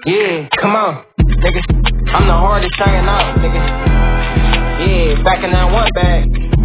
Yeah, come on, nigga. I'm the hardest hanging out, nigga. Yeah, back in that one bag.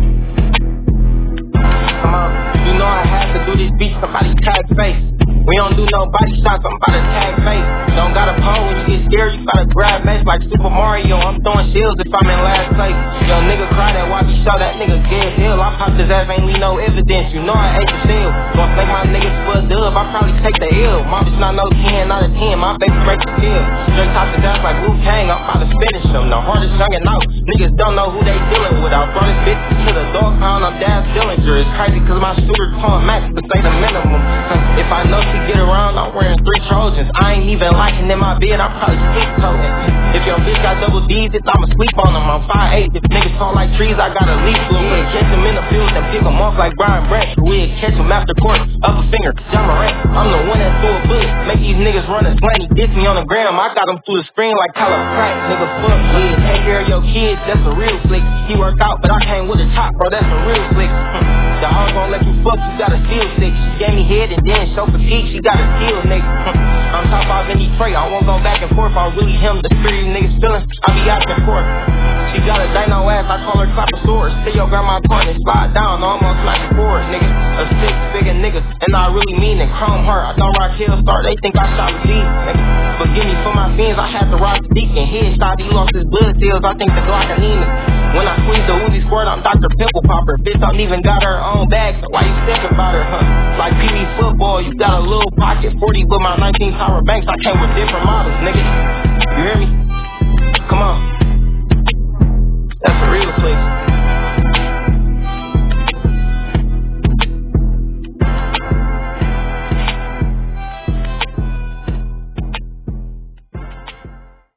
Come on, you know I had to do this beat, somebody tag face. We don't do no body shots, I'm about to tag face. Don't gotta pole when you get scared, you gotta grab mace like Super Mario. I'm throwing shields if I'm in last place. Yo, nigga cry that watch me show that nigga get ill. I popped his ass, ain't leave no evidence. You know I ate the seal. Gonna thank my niggas for a dub, I probably take the ill. My bitch not no 10 out of 10, my baby break the kill. Straight top his ass like Wu Kang, I'm about to finish him. The hardest youngin' out, niggas don't know who they dealing with. I brought this bitch to the dog pound, I'm Daz Dillinger. It's crazy cause my shooter tone max to say the minimum. If I know she get around, I'm wearing 3 Trojans. I ain't even liking in my bed, I'm probably sleep-toting. If your bitch got double D's, it's I'ma sleep on them. I'm 5'8", if niggas tall like trees, I gotta leap to them. We'll catch them in the field and pick them off like Brian Branch. We'll catch them after court, up a finger, John Morant. I'm the one that threw a bullet, make these niggas run a slant. He diss me on the gram, I got him through the screen like Tyler Pratt. Nigga, fuck, yeah, take care of your kids, that's a real flick. He work out, but I came with a top, bro, that's a real flick. The hoes gon' let you fuck, you gotta feel sick. She gave me head and then show fatigue, she got a steal, nigga. I'm top 5 in Detroit, I won't go back and forth. I'm really him, the spirit niggas feelin', I be out and forth. She got a dino ass, I call her Clappersaurus. Steal your grandma point and slide down, almost like a forward, nigga. A 6-figure nigga, and I really mean it. Chrome heart, I don't rock Killstar, they think I shot with these, nigga. Forgive me for my sins, I had to rock the deacon. Headshot, he lost his blood cells, I think the Glock anemic. When I squeeze the Uzi squirt, I'm Dr. Pimple Popper. Bitch don't even got her own bag, so why you thinking about her, huh? Like PV football, you got a little pocket. 40 with my 19 Tower Banks, I came with different models, nigga. You hear me? Come on.